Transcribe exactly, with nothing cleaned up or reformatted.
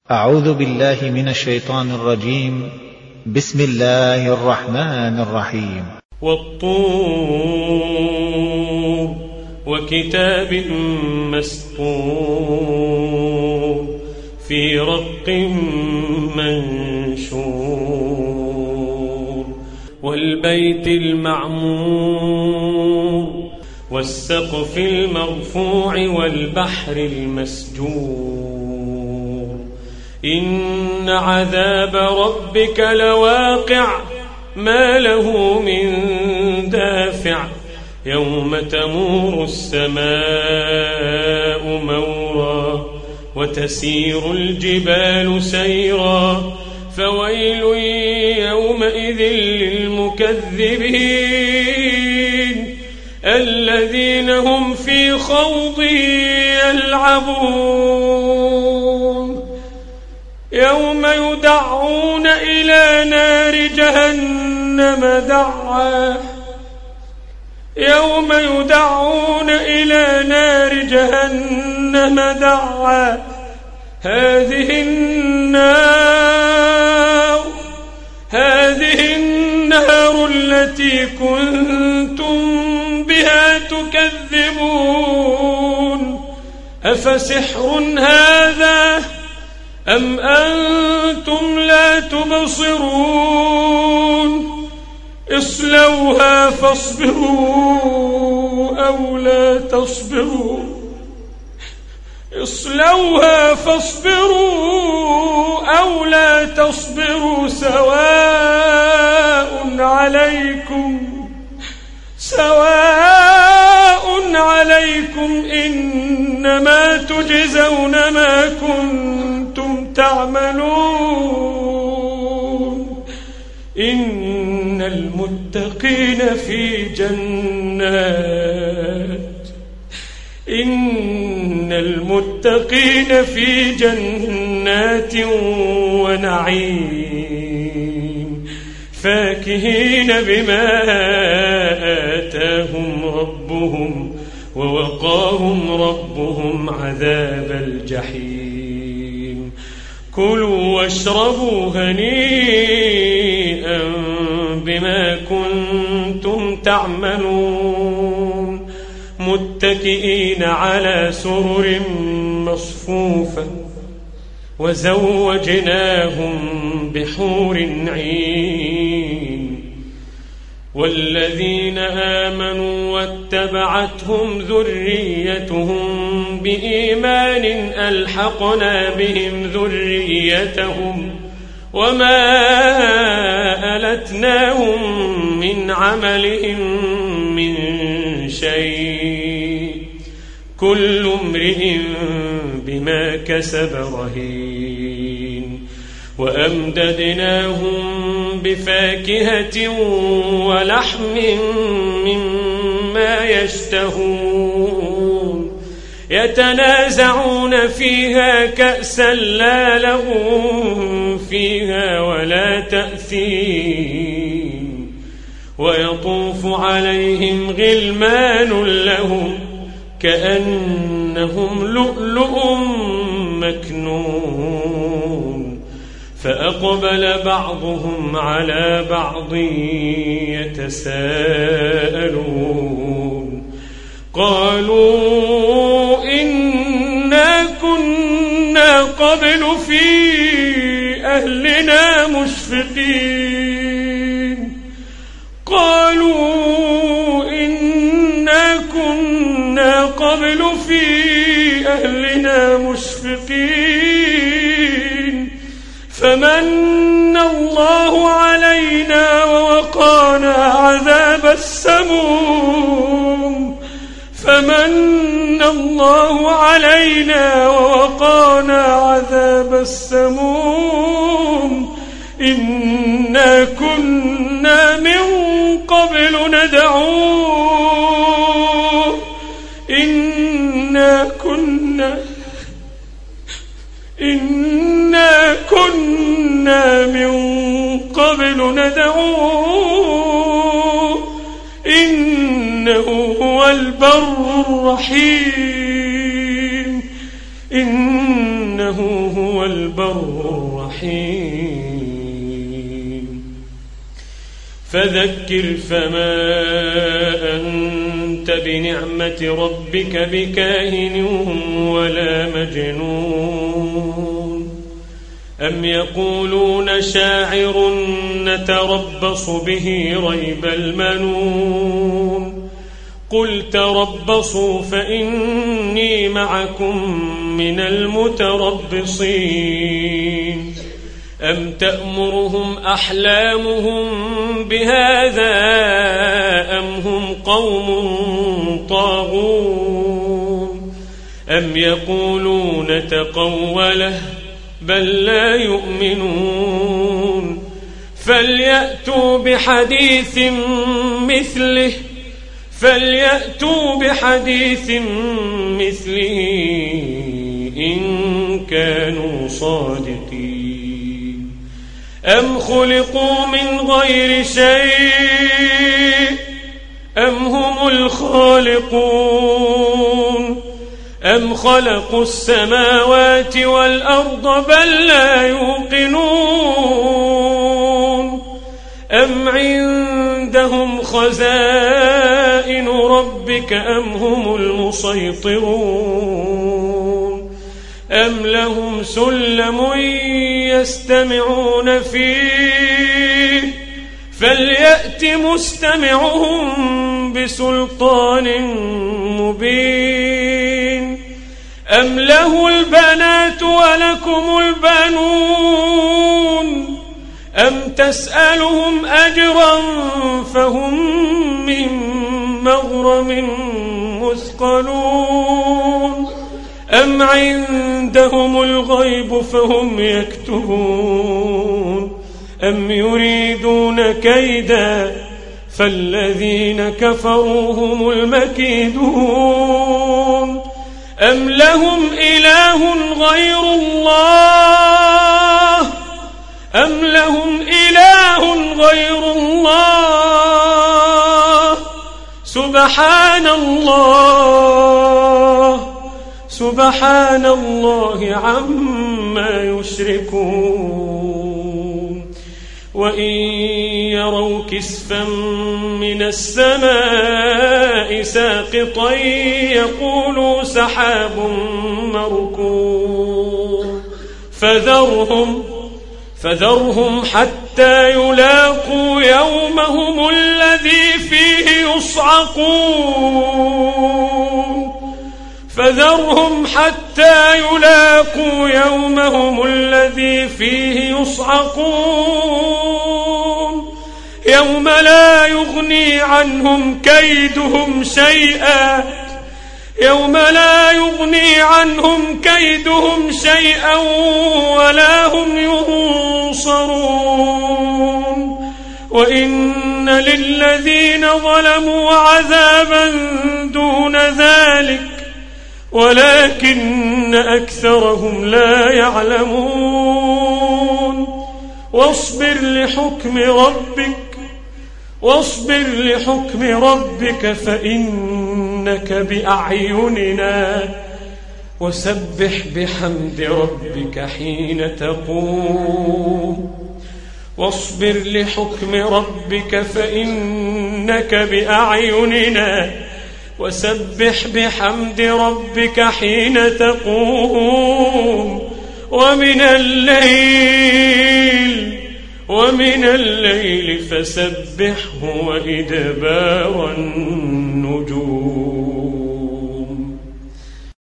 أعوذ بالله من الشيطان الرجيم. بسم الله الرحمن الرحيم. والطور وكتاب مسطور في رق منشور والبيت المعمور والسقف المرفوع والبحر المسجور إن عذاب ربك لواقع ما له من دافع يوم تمور السماء مورا وتسير الجبال سيرا فويل يومئذ للمكذبين الذين هم في خوض يلعبون يوم يدعون إلى نار جهنم دعا يوم يدعون إلى نار جهنم دعا هذه النار هذه النار التي كنتم بها تكذبون أفسحر هذا أم أنتم لا تبصرون اصلوها فاصبروا أو لا تصبروا اصلوها فاصبروا أو لا تصبروا سواء عليكم سواء عليكم إنما تجزون ما كنتم تعملون إن المتقين في جنات إن المتقين في جنات ونعيم فاكهين بما آتاهم ربهم ووقاهم ربهم عذاب الجحيم كلوا واشربوا هنيئا بما كنتم تعملون متكئين على سرر مصفوفة وزوجناهم بحور عين والذين آمنوا واتبعتهم ذريتهم بإيمان ألحقنا بهم ذريتهم وما ألتناهم من عملهم من شيء كل امرئ بما كسب رهين وأمددناهم بفاكهة ولحم مما يشتهون يتنازعون فيها كأسا لا لغو فيها ولا تأثيم ويطوف عليهم غلمان لهم كأنهم لؤلؤ مكنون فأقبل بعضهم على بعض يتساءلون قالوا إنا كنا قبل في أهلنا مشفقين قالوا إنا كنا قبل في أهلنا مشفقين فمن الله علينا ووقانا عذاب السموم فمن الله علينا ووقانا عذاب السموم إنا كنا من قبل ندعوه إنا كنا إنا كنا من قبل ندعوه إنه هو البر الرحيم إنه هو البر الرحيم فذكر فما أنت بنعمة ربك بكاهن ولا مجنون أم يقولون شاعر نتربص به ريب المنون قل تربصوا فإني معكم من المتربصين أم تأمرهم أحلامهم بهذا أم هم قوم طاغون أم يقولون تقوله بل لا يؤمنون فليأتوا بحديث مثله فليأتوا بحديث مثله إن كانوا صادقين أم خلقوا من غير شيء أم هم الخالقون أم خلقوا السماوات والأرض بل لا يوقنون أم عندهم خزائن ربك أم هم المسيطرون أم لهم سلم يستمعون فيه فليأت مستمعهم بسلطان مبين أم له البنات ولكم البنون أم تسألهم أجرا فهم من مغرم مثقلون أم عندهم الغيب فهم يكتبون أم يريدون كيدا فالذين كفروا هم المكيدون أم لهم إله غير الله أم لهم إله غير الله سبحان الله سبحان الله عما يشركون وإن يروا كسفا من السماء ساقطا يقولوا سحاب مركوم فذرهم فذرهم حتى يلاقوا يومهم الذي فيه يصعقون فذرهم حتى يلاقوا يومهم الذي فيه يصعقون يوم لا يغني عنهم كيدهم شيئا يوم لا يغني عنهم كيدهم شيئا ولا هم ينصرون وإن للذين ظلموا عذابا دون ذلك ولكن أكثرهم لا يعلمون واصبر لحكم ربك واصبر لحكم ربك فإنك بأعيننا وسبح بحمد ربك حين تقوم واصبر لحكم ربك فإنك بأعيننا وسبح بحمد ربك حين تقوم ومن الليل ومن الليل فسبحه وإدبار النجوم.